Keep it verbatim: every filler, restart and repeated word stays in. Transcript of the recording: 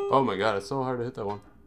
Oh my god, it's so hard to hit that one.